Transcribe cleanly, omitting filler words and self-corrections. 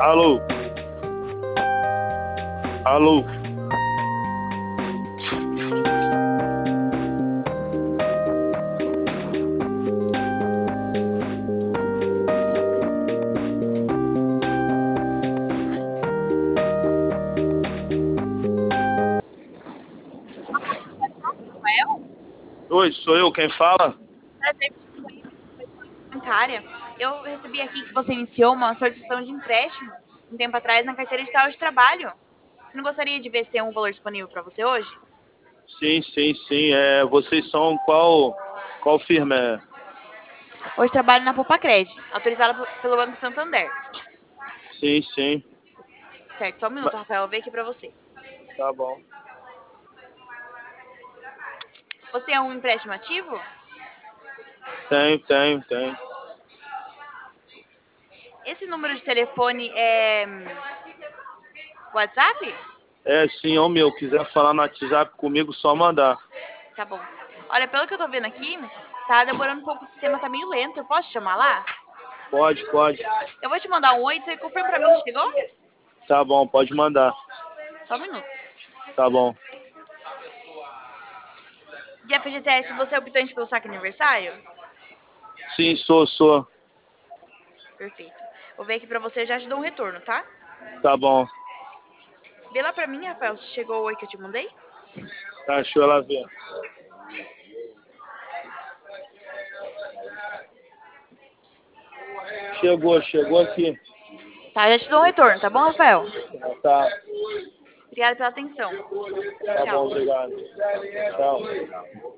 Alô? Alô? Rafael? Oi, sou eu, quem fala? Prazer te conhecer, bancária. Eu recebi aqui que você iniciou uma solicitação de empréstimo um tempo atrás na carteira digital de trabalho. Você não gostaria de ver se tem um valor disponível para você hoje? Sim, sim, sim. Vocês são qual firma é? Hoje trabalho na Popacred, autorizada pelo Banco Santander. Sim, sim. Certo, só um minuto, Ma- Rafael, eu vou ver aqui para você. Tá bom. Você é um empréstimo ativo? Tenho. Esse número de telefone é WhatsApp? É, sim, é o meu. Quiser falar no WhatsApp comigo, só mandar. Tá bom. Olha, pelo que eu tô vendo aqui, tá demorando um pouco, o sistema tá meio lento. Eu posso te chamar lá? Pode. Eu vou te mandar um oi, você confirma pra mim, chegou? Tá bom, pode mandar. Só um minuto. Tá bom. De FGTS, você é optante pelo saque aniversário? Sim, sou. Perfeito. Vou ver aqui pra você, já te dou um retorno, tá? Tá bom. Vê lá pra mim, Rafael, se chegou o oi que eu te mandei. Tá, deixa ela ver. Chegou aqui. Tá, já te dou um retorno, tá bom, Rafael? Tá, Obrigada pela atenção. tá bom, Tchau. obrigado. Tchau.